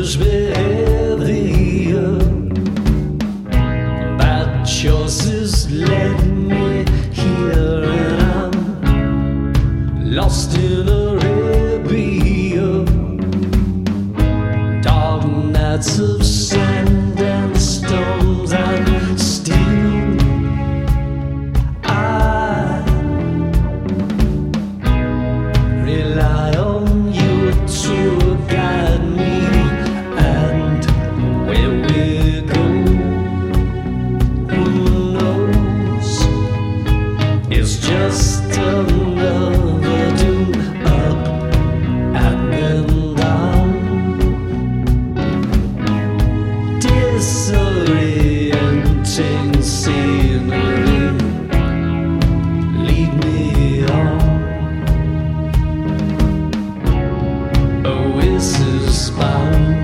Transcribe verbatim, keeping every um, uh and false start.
strange behavior. Bad choices led me here, and I'm lost in Arabia. Dark nights of sand and storms and steel. I rely on you to guide me, and where we go, who knows? It's just another doom, up and then down. Disorienting scenery, lead me on. Oasis bound.